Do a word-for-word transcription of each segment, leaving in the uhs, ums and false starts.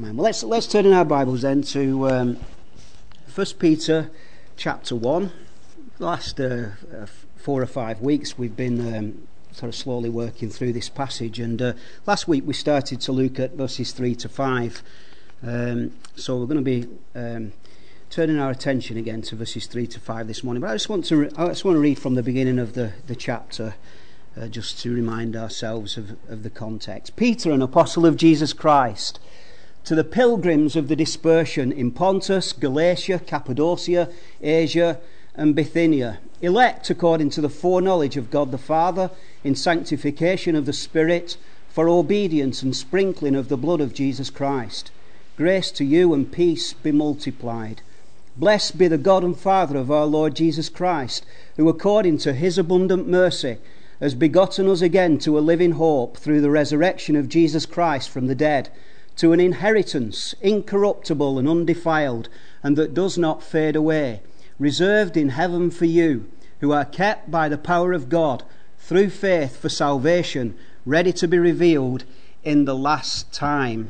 Amen. Well, let's let's turn in our Bibles then to um, First Peter chapter one. The last uh, uh, four or five weeks we've been um, sort of slowly working through this passage, and uh, last week we started to look at verses three to five. Um, so we're going to be um, turning our attention again to verses three to five this morning. But I just want to re- I just want to read from the beginning of the the chapter. Uh, just to remind ourselves of, of the context. Peter, an apostle of Jesus Christ, to the pilgrims of the dispersion in Pontus, Galatia, Cappadocia, Asia, and Bithynia, elect according to the foreknowledge of God the Father, in sanctification of the Spirit, for obedience and sprinkling of the blood of Jesus Christ. Grace to you and peace be multiplied. Blessed be the God and Father of our Lord Jesus Christ, who according to his abundant mercy has begotten us again to a living hope through the resurrection of Jesus Christ from the dead, to an inheritance incorruptible and undefiled, and that does not fade away, reserved in heaven for you, who are kept by the power of God through faith for salvation, ready to be revealed in the last time.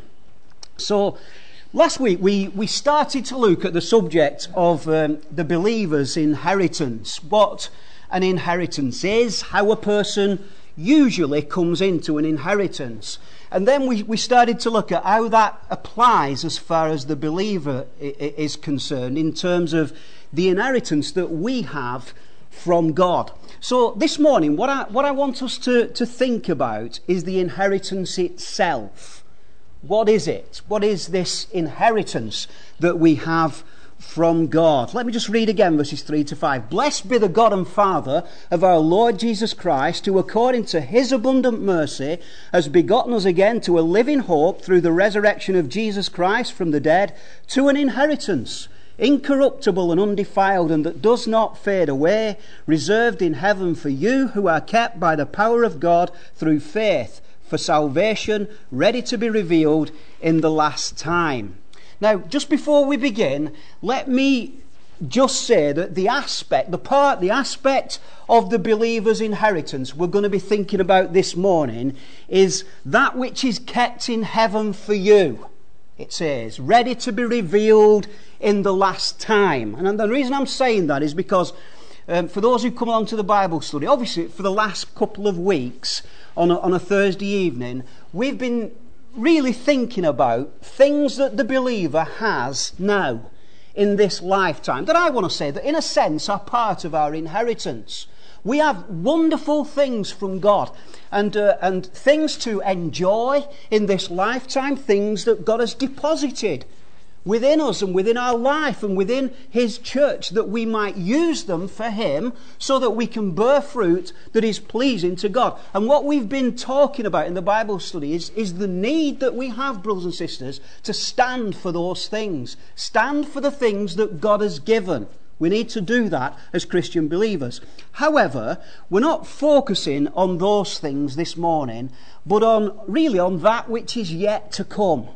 So last week we, we started to look at the subject of um, the believer's inheritance. What an inheritance is, how a person usually comes into an inheritance. And then we, we started to look at how that applies as far as the believer is concerned in terms of the inheritance that we have from God. So this morning what I, what I want us to, to think about is the inheritance itself. What is it? What is this inheritance that we have from God? Let me just read again verses three to five. Blessed be the God and Father of our Lord Jesus Christ, who according to his abundant mercy has begotten us again to a living hope through the resurrection of Jesus Christ from the dead, to an inheritance incorruptible and undefiled, and that does not fade away, reserved in heaven for you, who are kept by the power of God through faith for salvation, ready to be revealed in the last time. Now, just before we begin, let me just say that the aspect, the part, the aspect of the believer's inheritance we're going to be thinking about this morning is that which is kept in heaven for you. It says, ready to be revealed in the last time. And the reason I'm saying that is because um, for those who come along to the Bible study, obviously for the last couple of weeks on a, on a Thursday evening, we've been really thinking about things that the believer has now in this lifetime that I want to say that in a sense are part of our inheritance. We have wonderful things from God and uh, and things to enjoy in this lifetime, things that God has deposited within us and within our life and within his church, that we might use them for him so that we can bear fruit that is pleasing to God. And what we've been talking about in the Bible study is, is the need that we have, brothers and sisters, to stand for those things. Stand for the things that God has given. We need to do that as Christian believers. However, we're not focusing on those things this morning, but on really on that which is yet to come.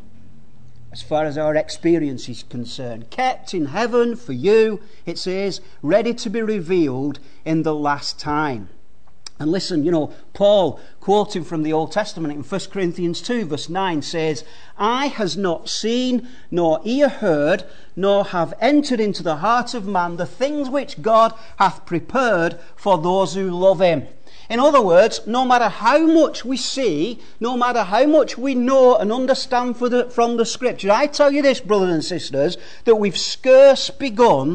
As far as our experience is concerned, kept in heaven for you, it says, ready to be revealed in the last time. And listen, you know, Paul, quoting from the Old Testament in First Corinthians two, verse nine, says, Eye has not seen, nor ear heard, nor have entered into the heart of man the things which God hath prepared for those who love him. In other words, no matter how much we see, no matter how much we know and understand for the, from the Scriptures, I tell you this, brothers and sisters, that we've scarce begun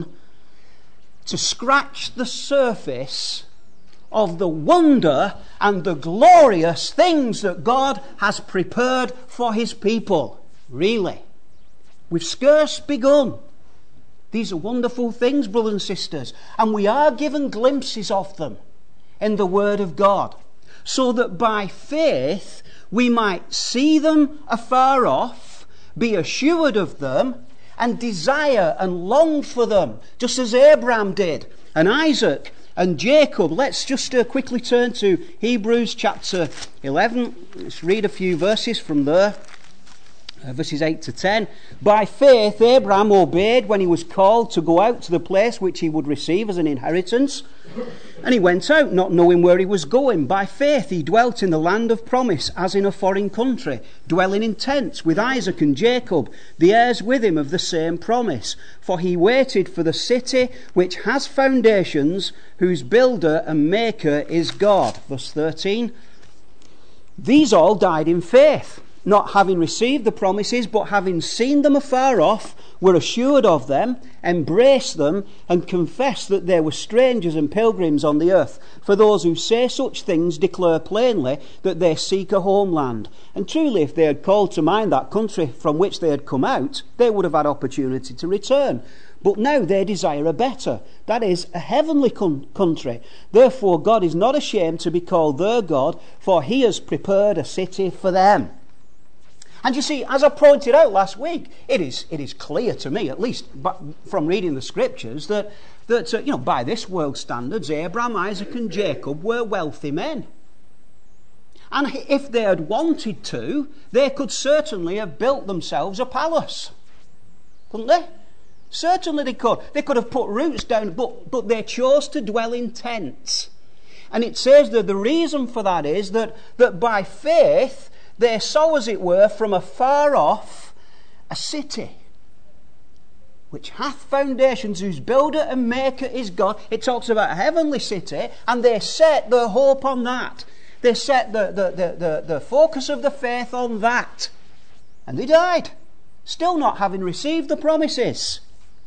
to scratch the surface of the wonder and the glorious things that God has prepared for his people. Really. We've scarce begun. These are wonderful things, brothers and sisters, and we are given glimpses of them in the Word of God, so that by faith we might see them afar off, be assured of them, and desire and long for them, just as Abraham did, and Isaac, and Jacob. Let's just uh, quickly turn to Hebrews chapter eleven. Let's read a few verses from there. Uh, verses eight to ten. By faith Abraham obeyed when he was called to go out to the place which he would receive as an inheritance. And he went out, not knowing where he was going. By faith he dwelt in the land of promise, as in a foreign country, dwelling in tents with Isaac and Jacob, the heirs with him of the same promise. For he waited for the city which has foundations, whose builder and maker is God. Verse thirteen. These all died in faith, not having received the promises, but having seen them afar off, were assured of them, embraced them, and confessed that they were strangers and pilgrims on the earth. For those who say such things declare plainly that they seek a homeland. And truly, if they had called to mind that country from which they had come out, they would have had opportunity to return. But now they desire a better, that is, a heavenly con- country. Therefore God is not ashamed to be called their God, for he has prepared a city for them. And you see, as I pointed out last week, it is it is clear to me, at least from reading the scriptures, that, that uh, you know, by this world standards, Abraham, Isaac and Jacob were wealthy men. And if they had wanted to, they could certainly have built themselves a palace. Couldn't they? Certainly they could. They could have put roots down, but, but they chose to dwell in tents. And it says that the reason for that is that, that by faith they saw, as it were, from afar off, a city which hath foundations, whose builder and maker is God. It talks about a heavenly city, and they set their hope on that. They set the, the, the, the, the focus of the faith on that. And they died, still not having received the promises.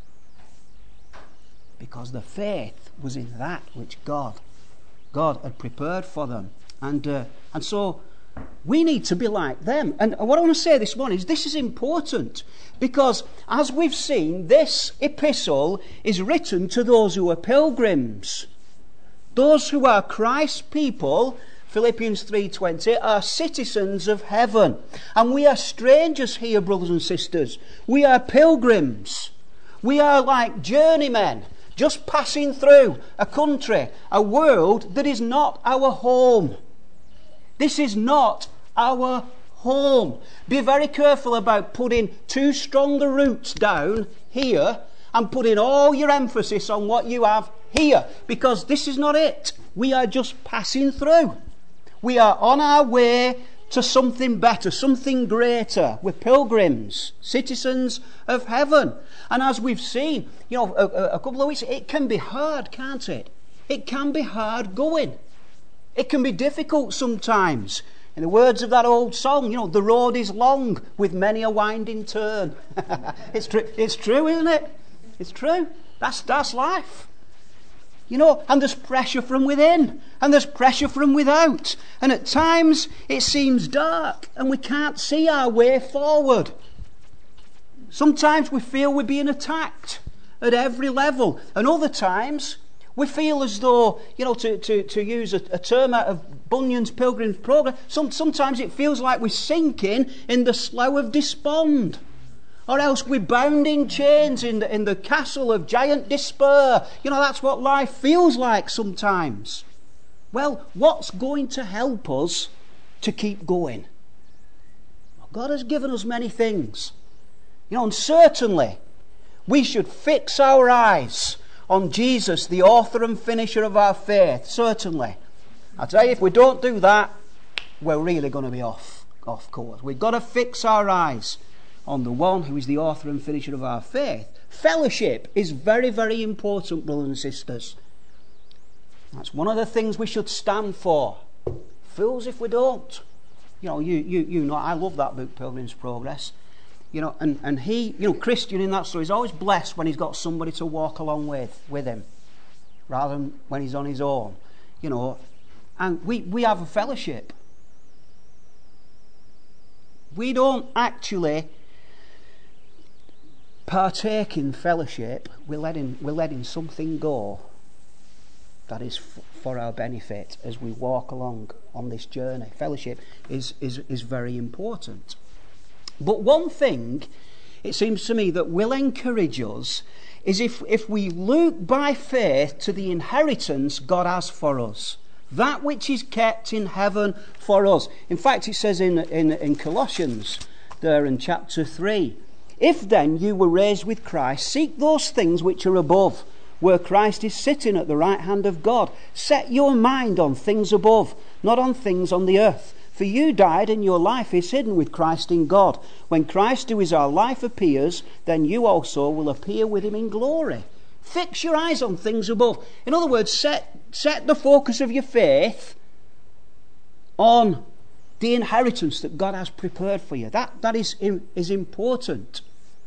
Because the faith was in that which God, God had prepared for them. And, uh, and so we need to be like them. And what I want to say this morning is this is important, because as we've seen, this epistle is written to those who are pilgrims. Those who are Christ's people, Philippians three twenty, are citizens of heaven. And we are strangers here, brothers and sisters. We are pilgrims. We are like journeymen, just passing through a country, a world that is not our home. This is not our home. Be very careful about putting too strong the roots down here and putting all your emphasis on what you have here, because this is not it. We are just passing through. We are on our way to something better, something greater. We're pilgrims, citizens of heaven. And as we've seen, you know, a, a couple of weeks, it can be hard, can't it? It can be hard going. It can be difficult sometimes. In the words of that old song, you know, the road is long with many a winding turn. it's, tr- it's true, isn't it? It's true. That's, that's life. You know, and there's pressure from within, and there's pressure from without. And at times it seems dark, and we can't see our way forward. Sometimes we feel we're being attacked at every level, and other times we feel as though, you know, to, to, to use a, a term out of Bunyan's Pilgrim's Progress, some, sometimes it feels like we're sinking in the slough of despond. Or else we're bound in chains in the, in the castle of giant despair. You know, that's what life feels like sometimes. Well, what's going to help us to keep going? Well, God has given us many things. You know, and certainly we should fix our eyes on Jesus, the author and finisher of our faith. Certainly. I tell you, if we don't do that, we're really going to be off, off course. We've got to fix our eyes on the one who is the author and finisher of our faith. Fellowship is very, very important, brothers and sisters. That's one of the things we should stand for. Fools if we don't. You know, you, you, you know, I love that book, Pilgrim's Progress. You know, and, and he, you know, Christian in that story is always blessed when he's got somebody to walk along with, with him, rather than when he's on his own. You know, and we, we have a fellowship. We don't actually partake in fellowship. We're letting, we're letting something go that is f- for our benefit as we walk along on this journey. Fellowship is, is, is very important. But one thing, it seems to me, that will encourage us is if, if we look by faith to the inheritance God has for us, that which is kept in heaven for us. In fact, it says in, in, in Colossians there in chapter three. If then you were raised with Christ, seek those things which are above, where Christ is sitting at the right hand of God. Set your mind on things above, not on things on the earth. For you died, and your life is hidden with Christ in God. When Christ, who is our life, appears, then you also will appear with him in glory. Fix your eyes on things above. In other words, set, set the focus of your faith on the inheritance that God has prepared for you. That, that is, is important.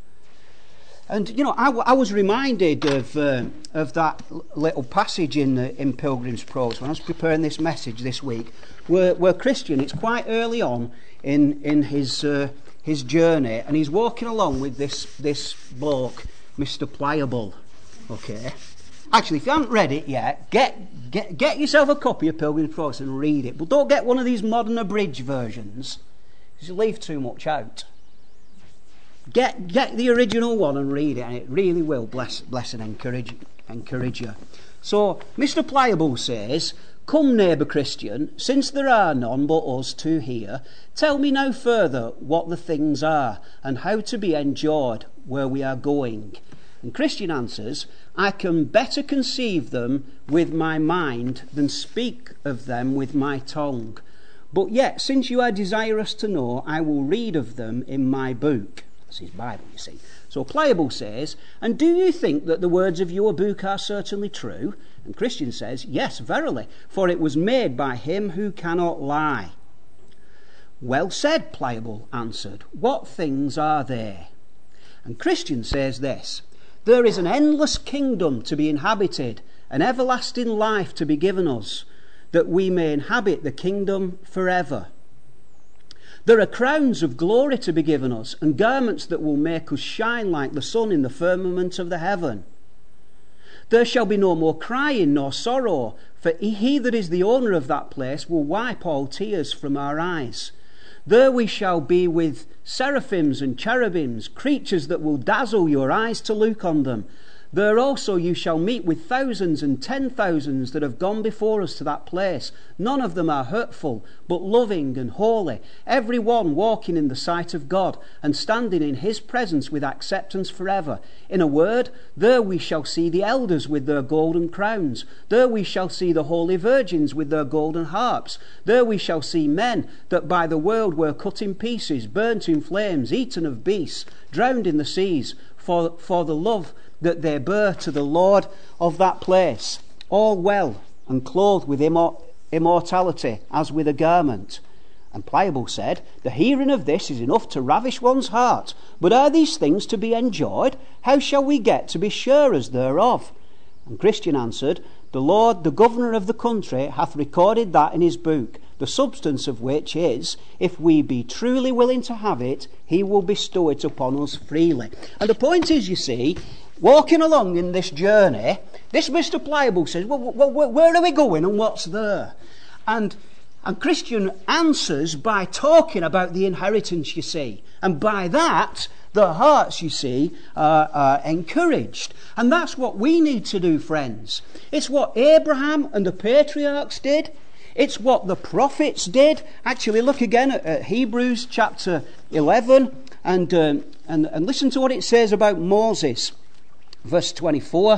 And, you know, I, I was reminded of uh, of that little passage in uh, in Pilgrim's Progress when I was preparing this message this week, where, where Christian, it's quite early on in in his uh, his journey, and he's walking along with this this bloke, Mister Pliable. Okay, actually, if you haven't read it yet, get get get yourself a copy of Pilgrim's Progress and read it. But don't get one of these modern abridged versions, because you leave too much out. Get get the original one and read it, and it really will bless bless and encourage encourage you. So Mister Pliable says, "Come, neighbour Christian, since there are none but us two here, tell me now further what the things are, and how to be enjoyed where we are going." And Christian answers, "I can better conceive them with my mind than speak of them with my tongue. But yet, since you are desirous to know, I will read of them in my book." That's his Bible, you see. So Pliable says, "And do you think that the words of your book are certainly true?" And Christian says, "Yes, verily, for it was made by him who cannot lie." "Well said," Pliable answered. "What things are there?" And Christian says this, "There is an endless kingdom to be inhabited, an everlasting life to be given us, that we may inhabit the kingdom forever. There are crowns of glory to be given us, and garments that will make us shine like the sun in the firmament of the heaven. There shall be no more crying nor sorrow, for he that is the owner of that place will wipe all tears from our eyes. There we shall be with seraphims and cherubims, creatures that will dazzle your eyes to look on them. There also you shall meet with thousands and ten thousands that have gone before us to that place. None of them are hurtful, but loving and holy, every one walking in the sight of God, and standing in his presence with acceptance forever. In a word, there we shall see the elders with their golden crowns. There we shall see the holy virgins with their golden harps. There we shall see men that by the world were cut in pieces, burnt in flames, eaten of beasts, drowned in the seas, for, for the love that they bear to the Lord of that place, all well and clothed with immor- immortality as with a garment." And Pliable said, "The hearing of this is enough to ravish one's heart. But are these things to be enjoyed? How shall we get to be sure as thereof?" And Christian answered, "The Lord, the governor of the country, hath recorded that in his book, the substance of which is, if we be truly willing to have it, he will bestow it upon us freely." And the point is, you see, walking along in this journey, this Mister Pliable says, well, well, where are we going and what's there? And, and Christian answers by talking about the inheritance, you see. And by that, their hearts, you see, are, are encouraged. And that's what we need to do, friends. It's what Abraham and the patriarchs did. It's what the prophets did. Actually, look again at, at Hebrews chapter eleven and, um, and, and listen to what it says about Moses. Verse twenty-four,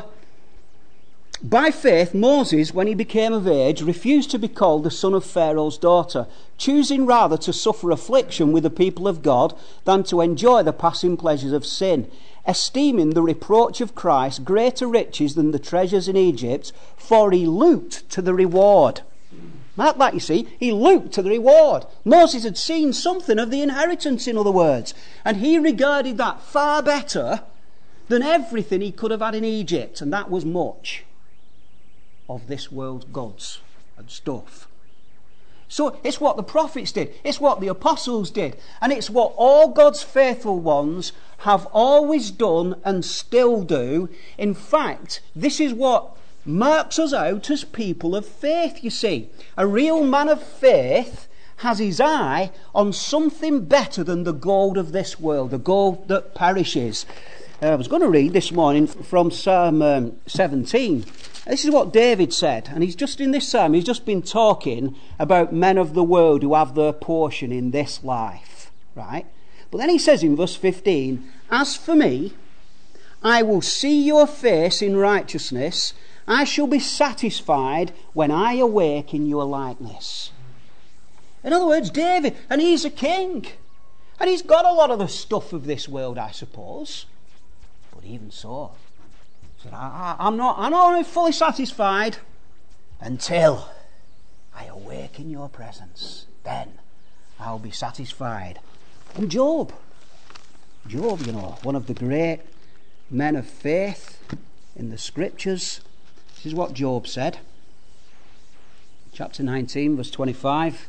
"By faith Moses, when he became of age, refused to be called the son of Pharaoh's daughter, choosing rather to suffer affliction with the people of God than to enjoy the passing pleasures of sin, esteeming the reproach of Christ greater riches than the treasures in Egypt, for he looked to the reward." Mark that, you see. He looked to the reward. Moses had seen something of the inheritance, in other words, and he regarded that far better than everything he could have had in Egypt, and that was much of this world's goods and stuff. So it's what the prophets did, it's what the apostles did, and it's what all God's faithful ones have always done and still do. In fact, this is what marks us out as people of faith, you see. A real man of faith has his eye on something better than the gold of this world, the gold that perishes. Uh, I was going to read this morning from Psalm um, seventeen. This is what David said, and he's just in this psalm, he's just been talking about men of the world who have their portion in this life, right? But then he says in verse fifteen, as for me, I will see your face in righteousness. I shall be satisfied when I awake in your likeness. In other words, David, and he's a king. And he's got a lot of the stuff of this world, I suppose. But even so, he said, I, I, I'm not, I'm not fully satisfied until I awake in your presence. Then I'll be satisfied. And Job, Job, you know, one of the great men of faith in the scriptures. This is what Job said. Chapter nineteen, verse twenty-five.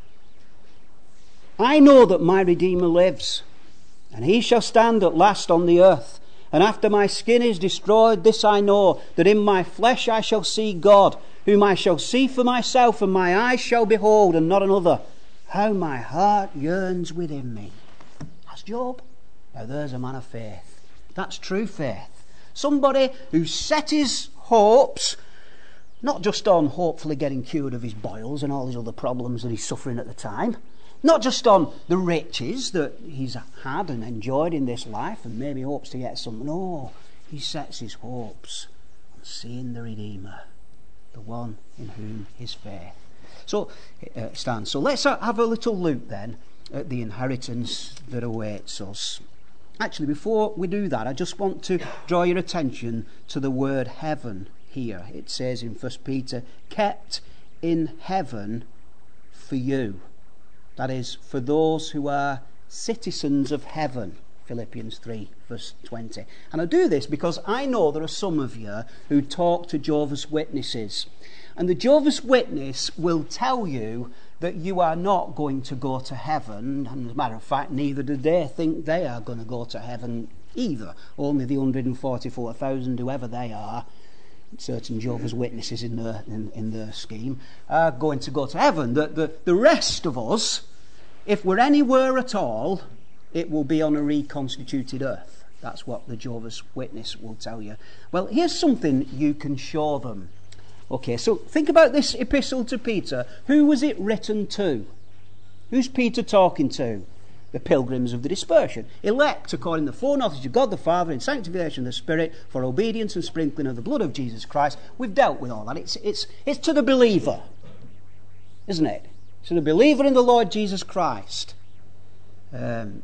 I know that my Redeemer lives, and he shall stand at last on the earth. And after my skin is destroyed, this I know, that in my flesh I shall see God, whom I shall see for myself, and my eyes shall behold, and not another. How my heart yearns within me. That's Job. Now there's a man of faith. That's true faith. Somebody who set his hopes not just on hopefully getting cured of his boils and all his other problems that he's suffering at the time, not just on the riches that he's had and enjoyed in this life and maybe hopes to get some. No, he sets his hopes on seeing the Redeemer, the one in whom his faith so uh, stands. So let's have a little look then at the inheritance that awaits us. Actually, before we do that, I just want to draw your attention to the word heaven here. It says in First Peter, kept in heaven for you. That is, for those who are citizens of heaven. Philippians three, verse twenty. And I do this because I know there are some of you who talk to Jehovah's Witnesses. And the Jehovah's Witness will tell you that you are not going to go to heaven. And as a matter of fact, neither do they think they are going to go to heaven either. Only the one hundred forty-four thousand, whoever they are, certain Jehovah's Witnesses in their, in, in their scheme, are going to go to heaven. The, the, the rest of us, if we're anywhere at all, it will be on a reconstituted earth. That's what the Jehovah's Witness will tell you. Well, here's something you can show them. Okay, so think about this epistle to Peter. Who was it written to? Who's Peter talking to? The pilgrims of the dispersion. Elect according to the foreknowledge of God the Father in sanctification of the Spirit for obedience and sprinkling of the blood of Jesus Christ. We've dealt with all that. It's, it's, it's to the believer, isn't it? To the believer in the Lord Jesus Christ. Um,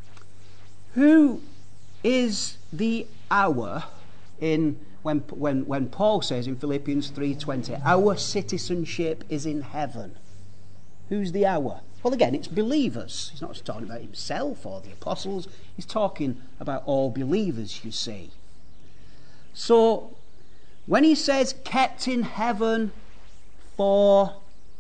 who is the hour in when when when Paul says in Philippians three twenty, our citizenship is in heaven? Who's the hour? Well, again, it's believers. He's not just talking about himself or the apostles. He's talking about all believers, you see. So when he says kept in heaven for,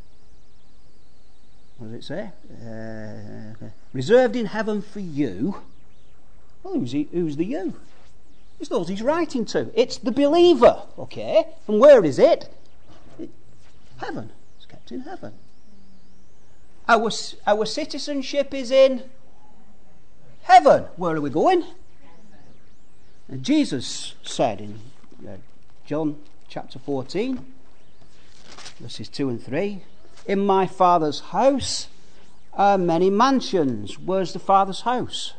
what does it say? Uh, reserved in heaven for you. Well, who's, he, who's the you? It's those he's writing to. It's the believer, okay? And where is it? it heaven. It's kept in heaven. Our, our citizenship is in heaven. Where are we going? And Jesus said in uh, John chapter fourteen, verses two and three, in my Father's house are many mansions. Where's the Father's house?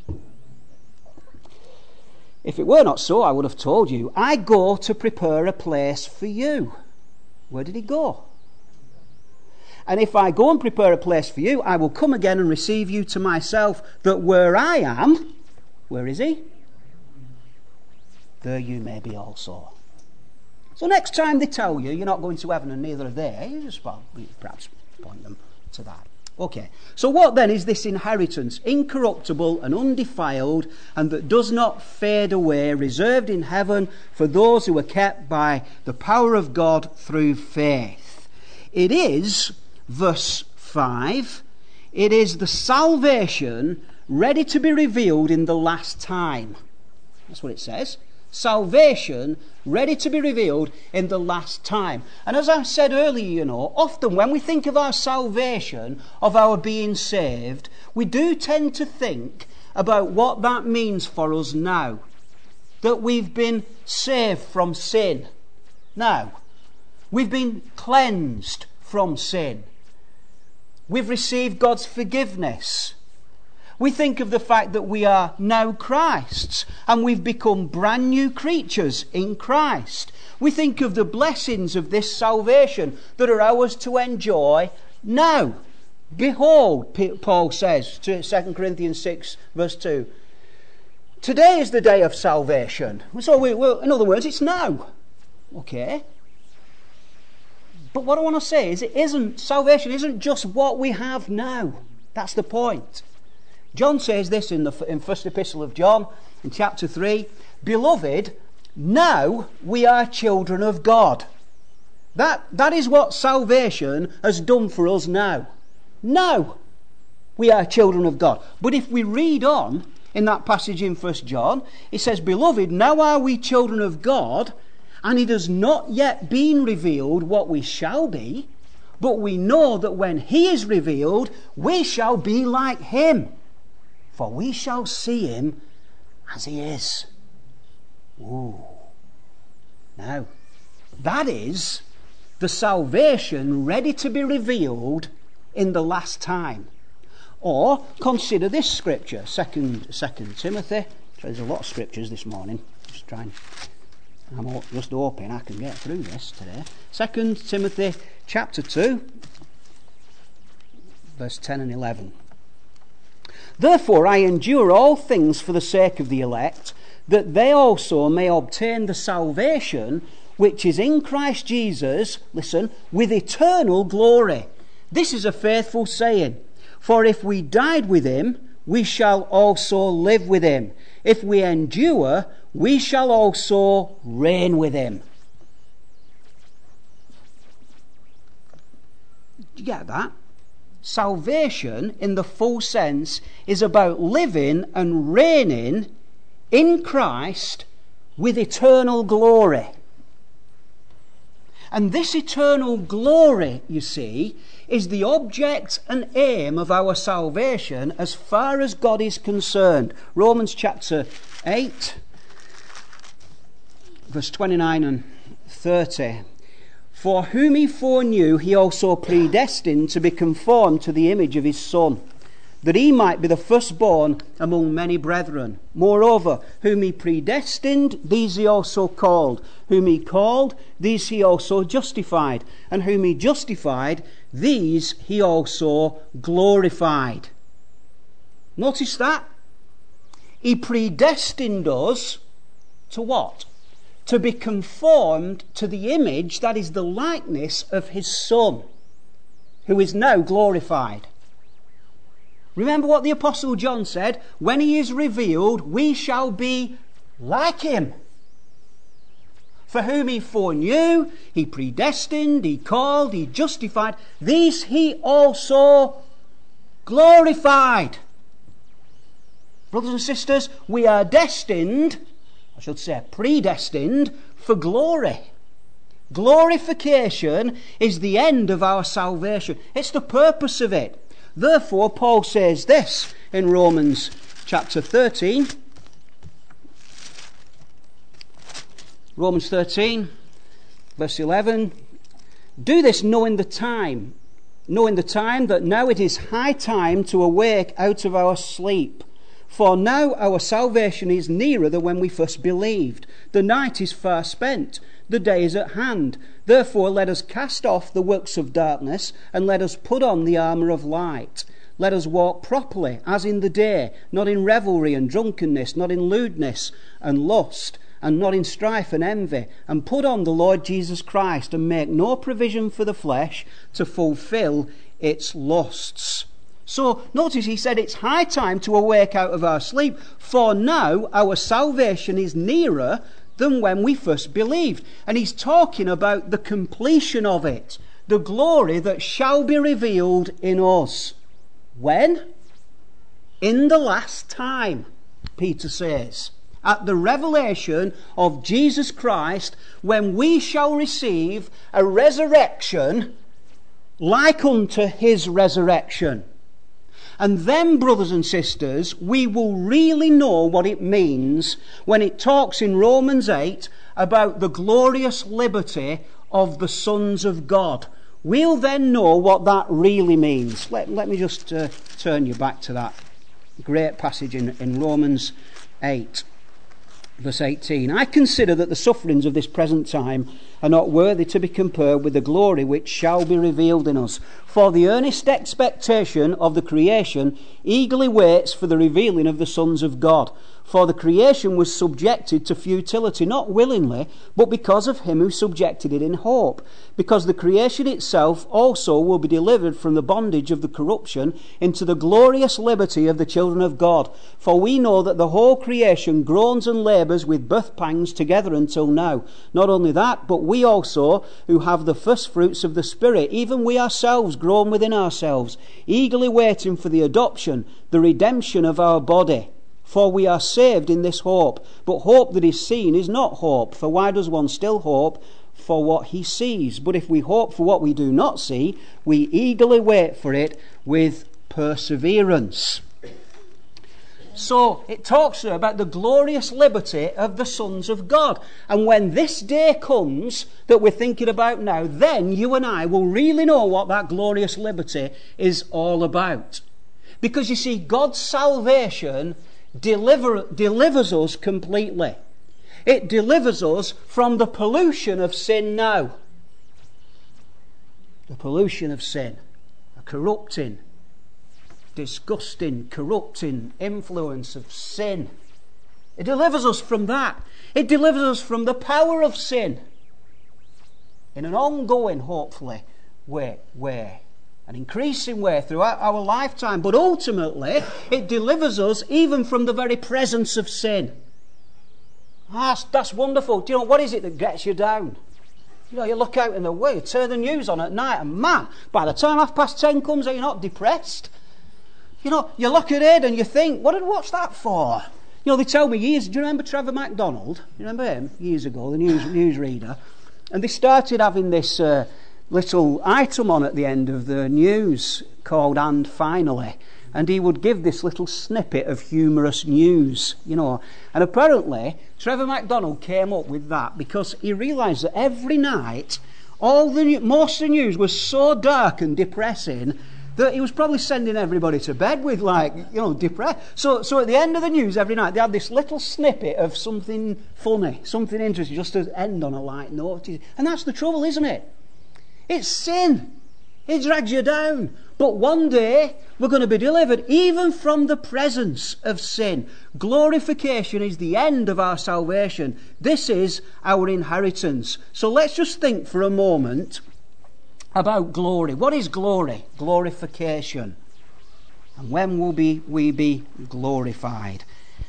If it were not so, I would have told you. I go to prepare a place for you. Where did he go? And if I go and prepare a place for you, I will come again and receive you to myself, that where I am, where is he? There you may be also. So next time they tell you you're not going to heaven and neither are they, you just well, perhaps point them to that. Okay, so what then is this inheritance? Incorruptible and undefiled, and that does not fade away, reserved in heaven for those who are kept by the power of God through faith. It is, verse five, it is the salvation ready to be revealed in the last time. That's what it says. Salvation ready to be revealed in the last time. And as I said earlier, you know, often when we think of our salvation, of our being saved, we do tend to think about what that means for us now. That we've been saved from sin. Now, we've been cleansed from sin. We've received God's forgiveness. We think of the fact that we are now Christ's and we've become brand new creatures in Christ. We think of the blessings of this salvation that are ours to enjoy now. Behold, Paul says to Second Corinthians six verse two, today is the day of salvation. So we, well, in other words, it's now. Okay. But what I want to say is it isn't, salvation isn't just what we have now. That's the point. John says this in the in First Epistle of John, in chapter three, Beloved, now we are children of God. That, that is what salvation has done for us now. Now we are children of God. But if we read on in that passage in First John, it says, Beloved, now are we children of God, and it has not yet been revealed what we shall be, but we know that when he is revealed, we shall be like him. For we shall see him as he is. Ooh. Now, that is the salvation ready to be revealed in the last time. Or consider this scripture, Second, Second Timothy. There's a lot of scriptures this morning. Just trying. I'm just hoping I can get through this today. Second Timothy chapter two, verse ten and eleven. Therefore I endure all things for the sake of the elect, that they also may obtain the salvation which is in Christ Jesus, listen, with eternal glory. This is a faithful saying. For if we died with him, we shall also live with him. If we endure, we shall also reign with him. Do you get that? Salvation, in the full sense, is about living and reigning in Christ with eternal glory. And this eternal glory, you see, is the object and aim of our salvation as far as God is concerned. Romans chapter eight, verse twenty-nine and thirty. For whom he foreknew, he also predestined to be conformed to the image of his Son, that he might be the firstborn among many brethren. Moreover, whom he predestined, these he also called. Whom he called, these he also justified. And whom he justified, these he also glorified. Notice that? He predestined us to what? To be conformed to the image, that is the likeness of his Son, who is now glorified. Remember what the Apostle John said, when he is revealed, we shall be like him. For whom he foreknew, he predestined, he called, he justified, these he also glorified. Brothers and sisters, we are destined, I should say predestined, for glory. Glorification is the end of our salvation. It's the purpose of it. Therefore, Paul says this in Romans chapter thirteen. Romans thirteen, verse eleven. Do this knowing the time, knowing the time that now it is high time to awake out of our sleep. For now our salvation is nearer than when we first believed. The night is far spent, the day is at hand. Therefore let us cast off the works of darkness, and let us put on the armour of light. Let us walk properly, as in the day, not in revelry and drunkenness, not in lewdness and lust, and not in strife and envy, and put on the Lord Jesus Christ, and make no provision for the flesh to fulfil its lusts. So, notice he said it's high time to awake out of our sleep, for now our salvation is nearer than when we first believed. And he's talking about the completion of it, the glory that shall be revealed in us. When? In the last time, Peter says. At the revelation of Jesus Christ, when we shall receive a resurrection like unto his resurrection. And then, brothers and sisters, we will really know what it means when it talks in Romans eight about the glorious liberty of the sons of God. We'll then know what that really means. Let, let me just uh, turn you back to that great passage in, in Romans eight. Verse eighteen, I consider that the sufferings of this present time are not worthy to be compared with the glory which shall be revealed in us. For the earnest expectation of the creation eagerly waits for the revealing of the sons of God. For the creation was subjected to futility, not willingly, but because of him who subjected it in hope. Because the creation itself also will be delivered from the bondage of the corruption into the glorious liberty of the children of God. For we know that the whole creation groans and labours with birth pangs together until now. Not only that, but we also, who have the first fruits of the Spirit, even we ourselves groan within ourselves, eagerly waiting for the adoption, the redemption of our body. For we are saved in this hope. But hope that is seen is not hope. For why does one still hope for what he sees? But if we hope for what we do not see, we eagerly wait for it with perseverance. So it talks there about the glorious liberty of the sons of God. And when this day comes that we're thinking about now, then you and I will really know what that glorious liberty is all about. Because you see, God's salvation Deliver, delivers us completely. It delivers us from the pollution of sin now. The pollution of sin. A corrupting, disgusting, corrupting influence of sin. It delivers us from that. It delivers us from the power of sin. In an ongoing, hopefully, way. way. An increasing way throughout our lifetime, but ultimately it delivers us even from the very presence of sin. That's, that's wonderful. Do you know, what is it that gets you down? You know, you look out in the way, you turn the news on at night, and man, by the time half past ten comes, are you not depressed? You know, you look at it and you think, what did I watch that for? You know, they tell me years, do you remember Trevor MacDonald? You remember him? Years ago, the news newsreader. And they started having this Uh, little item on at the end of the news called And Finally, and he would give this little snippet of humorous news, you know, and apparently Trevor MacDonald came up with that because he realised that every night all the most of the news was so dark and depressing that he was probably sending everybody to bed with, like, you know, depressed. So, so at the end of the news every night they had this little snippet of something funny, something interesting, just to end on a light note. And that's the trouble, isn't it? It's sin. It drags you down. But one day we're going to be delivered even from the presence of sin. Glorification is the end of our salvation. This is our inheritance. So let's just think for a moment about glory. What is glory? Glorification. And when will be, we be glorified?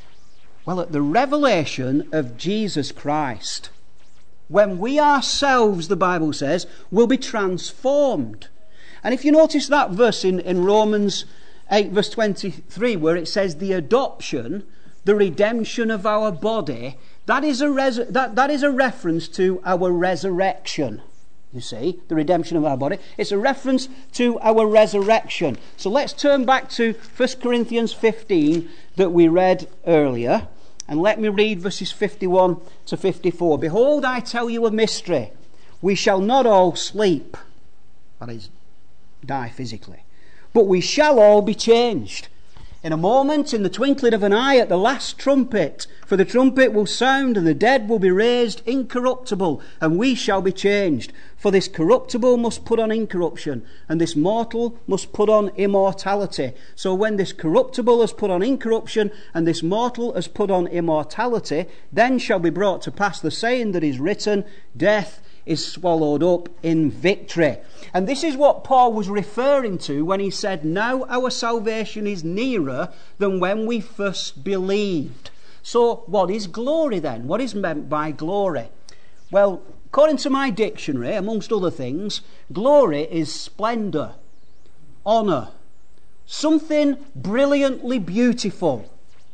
Well, at the revelation of Jesus Christ, when we ourselves, the Bible says, will be transformed. And if you notice that verse in, in Romans eight verse twenty-three, where it says the adoption, the redemption of our body, that is a res- that, that is a reference to our resurrection. You see, the redemption of our body. It's a reference to our resurrection. So let's turn back to First Corinthians fifteen that we read earlier. And let me read verses fifty-one to fifty-four. Behold, I tell you a mystery. We shall not all sleep, that is, die physically, but we shall all be changed. In a moment, in the twinkling of an eye, at the last trumpet. For the trumpet will sound, and the dead will be raised incorruptible, and we shall be changed. For this corruptible must put on incorruption, and this mortal must put on immortality. So when this corruptible has put on incorruption, and this mortal has put on immortality, then shall be brought to pass the saying that is written, death is swallowed up in victory. And this is what Paul was referring to when he said, now our salvation is nearer than when we first believed. So what is glory then? What is meant by glory? Well, according to my dictionary, amongst other things, glory is splendour, honour, something brilliantly beautiful.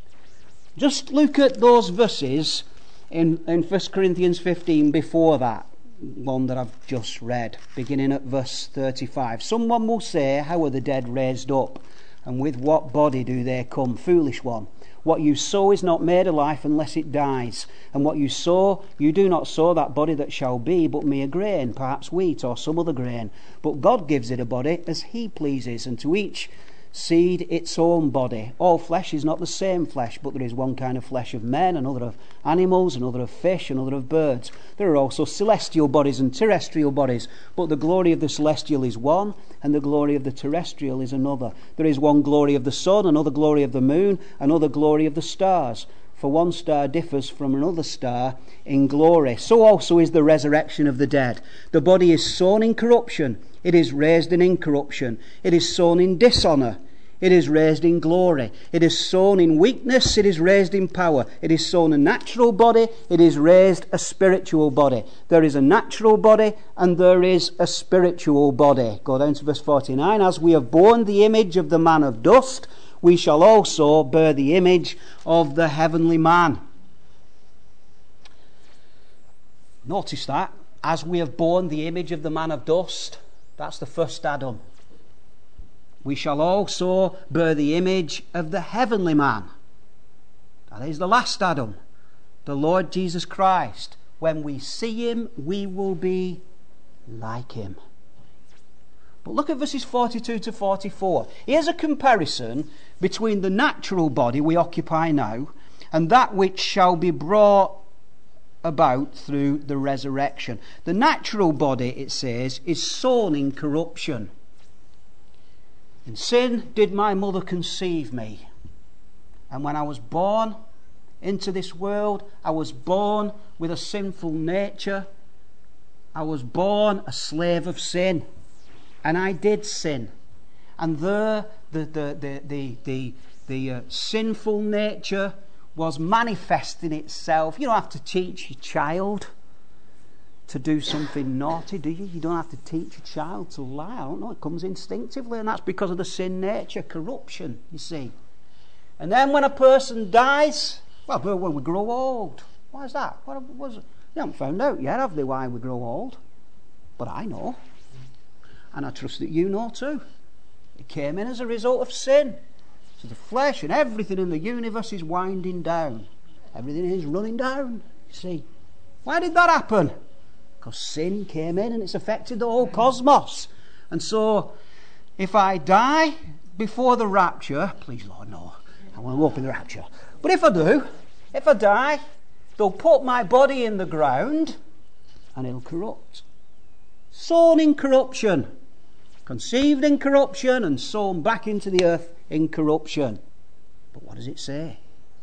Just look at those verses in, in First Corinthians fifteen before that one that I've just read, beginning at verse thirty-five. Someone will say, how are the dead raised up? And with what body do they come? Foolish one. What you sow is not made alive unless it dies. And what you sow, you do not sow that body that shall be, but mere grain, perhaps wheat or some other grain. But God gives it a body as he pleases, and to each seed its own body. All flesh is not the same flesh, but there is one kind of flesh of men, another of animals, another of fish, another of birds. There are also celestial bodies and terrestrial bodies, but the glory of the celestial is one, and the glory of the terrestrial is another. There is one glory of the sun, another glory of the moon, another glory of the stars. For one star differs from another star in glory. So also is the resurrection of the dead. The body is sown in corruption, it is raised in incorruption. It is sown in dishonour, it is raised in glory. It is sown in weakness, it is raised in power. It is sown a natural body, it is raised a spiritual body. There is a natural body and there is a spiritual body. Go down to verse forty-nine. As we have borne the image of the man of dust, we shall also bear the image of the heavenly man. Notice that. As we have borne the image of the man of dust. That's the first Adam. We shall also bear the image of the heavenly man. That is the last Adam, the Lord Jesus Christ. When we see him, we will be like him. But look at verses forty-two to forty-four. Here's a comparison between the natural body we occupy now and that which shall be brought about through the resurrection. The natural body, it says, is sown in corruption. In sin did my mother conceive me. And when I was born into this world, I was born with a sinful nature. I was born a slave of sin. And I did sin. And there the the the the the, the uh, sinful nature was manifesting itself. You don't have to teach your child to do something naughty, do you? You don't have to teach a child to lie. I don't know, it comes instinctively, and that's because of the sin nature, corruption, you see. And then when a person dies, well, when we grow old. Why is that? What was it? You haven't found out yet, have they, why we grow old? But I know. And I trust that you know too. It came in as a result of sin. So the flesh and everything in the universe is winding down. Everything is running down, you see. Why did that happen? Because sin came in and it's affected the whole cosmos. And so, if I die before the rapture, please Lord, no, I won't walk in the rapture. But if I do, if I die, they'll put my body in the ground and it'll corrupt. Sown in corruption. Conceived in corruption and sown back into the earth in corruption. But what does it say?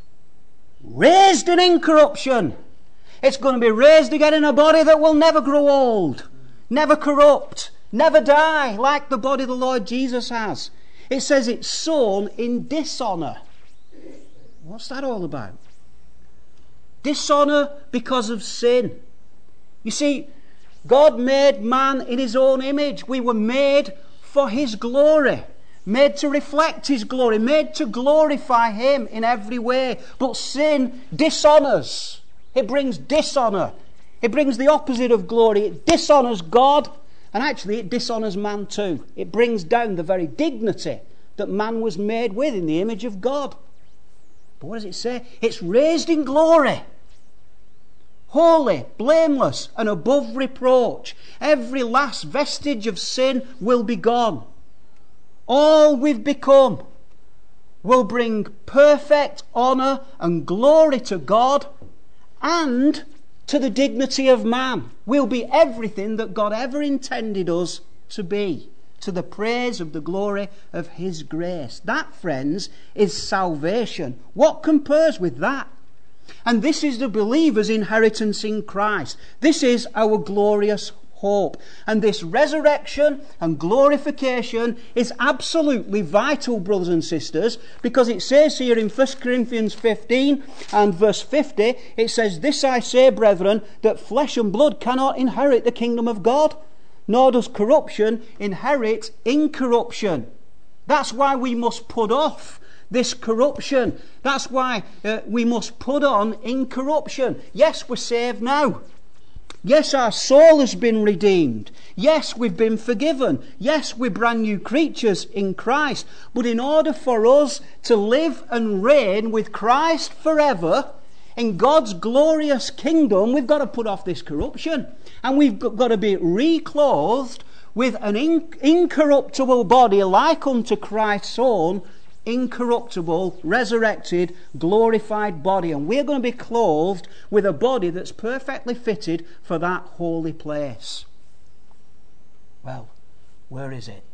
Raised in incorruption. It's going to be raised again in a body that will never grow old, never corrupt, never die, like the body the Lord Jesus has. It says it's sown in dishonour. What's that all about? Dishonour because of sin. You see, God made man in his own image. We were made for his glory, made to reflect his glory, made to glorify him in every way. But sin dishonours. It brings dishonour. It brings the opposite of glory. It dishonours God, and actually it dishonours man too. It brings down the very dignity that man was made with in the image of God. But what does it say? It's raised in glory. Holy, blameless, and above reproach. Every last vestige of sin will be gone. All we've become will bring perfect honour and glory to God and to the dignity of man. We'll be everything that God ever intended us to be, to the praise of the glory of his grace. That, friends, is salvation. What compares with that? And this is the believer's inheritance in Christ. This is our glorious hope. And this resurrection and glorification is absolutely vital, brothers and sisters, because it says here in First Corinthians fifteen and verse fifty, it says, "This I say, brethren, that flesh and blood cannot inherit the kingdom of God, nor does corruption inherit incorruption." That's why we must put off this corruption. That's why uh, we must put on incorruption. Yes, we're saved now. Yes, our soul has been redeemed. Yes, we've been forgiven. Yes, we're brand new creatures in Christ. But in order for us to live and reign with Christ forever in God's glorious kingdom, we've got to put off this corruption. And we've got to be reclothed with an in- incorruptible body like unto Christ's own incorruptible, resurrected, glorified body. And we're going to be clothed with a body that's perfectly fitted for that holy place. Well, where is it?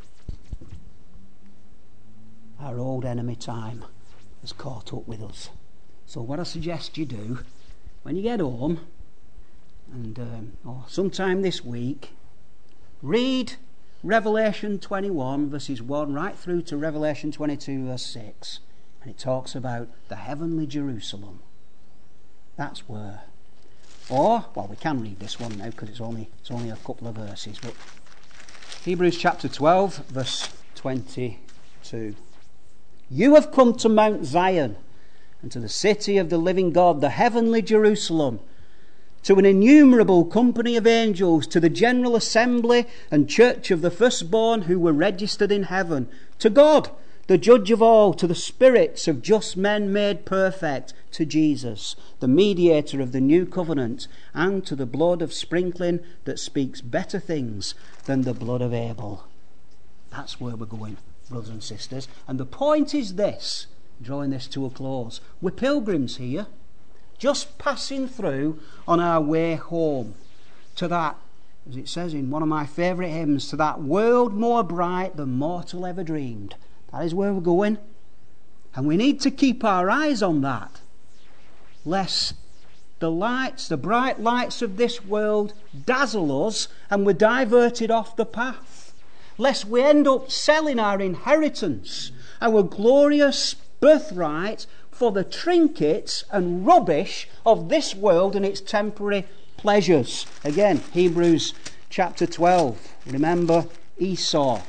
Our old enemy time has caught up with us. So what I suggest you do, when you get home, and um, or sometime this week, read Revelation twenty-one verses one right through to Revelation twenty-two verse six, and it talks about the heavenly Jerusalem. That's where. Or, well, we can read this one now because it's only it's only a couple of verses, but Hebrews chapter twelve verse twenty-two. You have come to Mount Zion and to the city of the living God, the heavenly Jerusalem, to an innumerable company of angels, to the general assembly and church of the firstborn who were registered in heaven, to God, the judge of all, to the spirits of just men made perfect, to Jesus, the mediator of the new covenant, and to the blood of sprinkling that speaks better things than the blood of Abel. That's where we're going, brothers and sisters. And the point is this, drawing this to a close. We're pilgrims here, just passing through on our way home to that, as it says in one of my favourite hymns, to that world more bright than mortal ever dreamed. That is where we're going. And we need to keep our eyes on that, lest the lights, the bright lights of this world dazzle us and we're diverted off the path. Lest we end up selling our inheritance, our glorious birthright, for the trinkets and rubbish of this world and its temporary pleasures. Again, Hebrews chapter twelve. Remember Esau.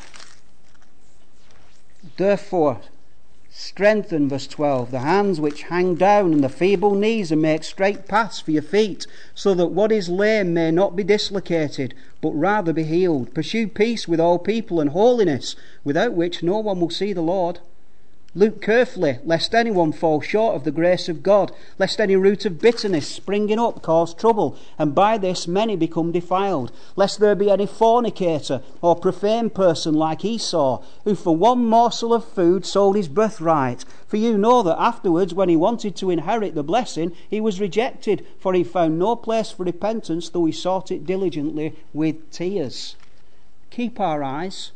Therefore, strengthen, verse twelve, the hands which hang down and the feeble knees, and make straight paths for your feet, so that what is lame may not be dislocated, but rather be healed. Pursue peace with all people and holiness, without which no one will see the Lord. Look carefully, lest anyone fall short of the grace of God, lest any root of bitterness springing up cause trouble, and by this many become defiled, lest there be any fornicator or profane person like Esau, who for one morsel of food sold his birthright. For you know that afterwards, when he wanted to inherit the blessing, he was rejected, for he found no place for repentance, though he sought it diligently with tears. Keep our eyes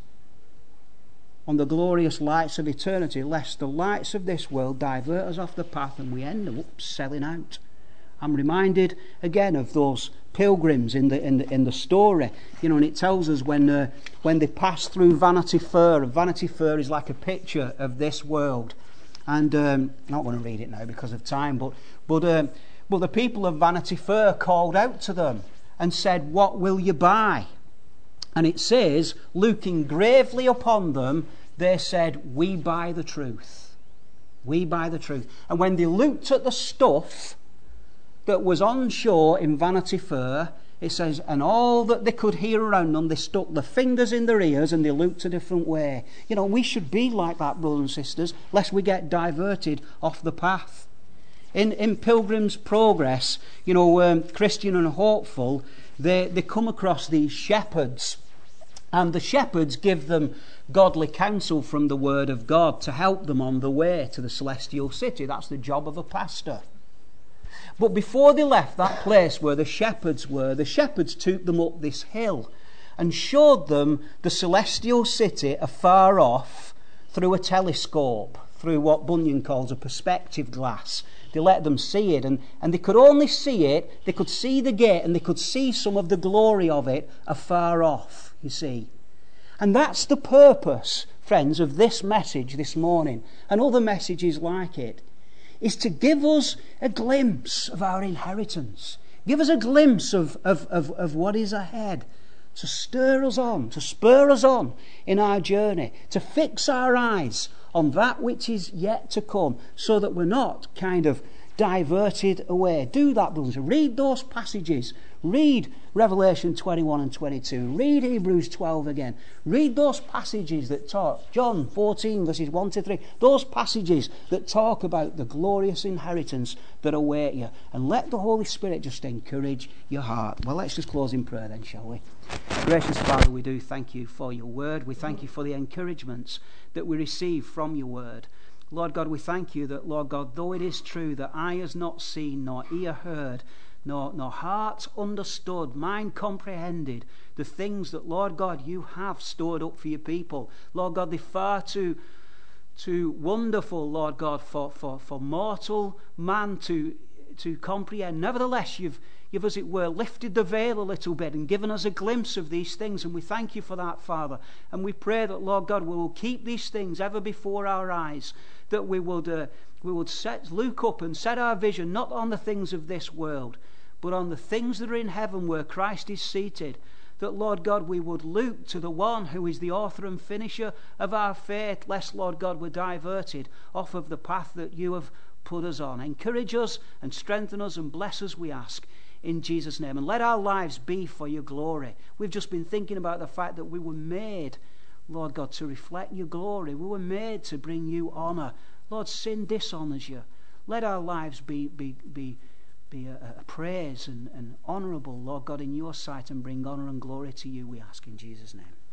on the glorious lights of eternity, lest the lights of this world divert us off the path and we end up selling out. I'm reminded again of those pilgrims in the in the, in the story, you know, and it tells us when uh, when they pass through Vanity Fair. Vanity Fair is like a picture of this world, and um, I'm not going to read it now because of time, but but um, but the people of Vanity Fair called out to them and said, "What will you buy?" And it says, looking gravely upon them, they said, "We buy the truth. We buy the truth." And when they looked at the stuff that was on show in Vanity Fair, it says, and all that they could hear around them, they stuck their fingers in their ears and they looked a different way. You know, we should be like that, brothers and sisters, lest we get diverted off the path. In, in Pilgrim's Progress, you know, um, Christian and Hopeful, they, they come across these shepherds. And the shepherds give them godly counsel from the Word of God to help them on the way to the celestial city. That's the job of a pastor. But before they left that place where the shepherds were, the shepherds took them up this hill and showed them the celestial city afar off through a telescope, through what Bunyan calls a perspective glass. They let them see it, and, and they could only see it, they could see the gate, and they could see some of the glory of it afar off, you see. And that's the purpose, friends, of this message this morning, and other messages like it, is to give us a glimpse of our inheritance. Give us a glimpse of, of, of, of what is ahead, to stir us on, to spur us on in our journey, to fix our eyes on that which is yet to come, so that we're not kind of diverted away. Do that, brothers. Read those passages. Read Revelation twenty-one and twenty-two. Read Hebrews twelve again. Read those passages that talk, John fourteen verses one to three, those passages that talk about the glorious inheritance that await you. And let the Holy Spirit just encourage your heart. Well, let's just close in prayer then, shall we? Gracious Father, we do thank you for your word. We thank you for the encouragements that we receive from your word. Lord God, we thank you that, Lord God, though it is true that eye has not seen, nor ear heard, nor, nor heart understood, mind comprehended, the things that, Lord God, you have stored up for your people. Lord God, they're far too, too wonderful, Lord God, for, for, for mortal man to, to comprehend. Nevertheless, you've You've, as it were, lifted the veil a little bit and given us a glimpse of these things, and we thank you for that, Father. And we pray that, Lord God, we will keep these things ever before our eyes, that we would uh, we would set, look up and set our vision not on the things of this world, but on the things that are in heaven where Christ is seated. That, Lord God, we would look to the one who is the author and finisher of our faith, lest, Lord God, we're diverted off of the path that you have put us on. Encourage us and strengthen us and bless us, we ask, in Jesus' name. And let our lives be for your glory. We've just been thinking about the fact that we were made, Lord God, to reflect your glory. We were made to bring you honor. Lord, sin dishonors you. Let our lives be be be be a, a praise and, and honorable, Lord God, in your sight, and bring honor and glory to you, we ask in Jesus' name.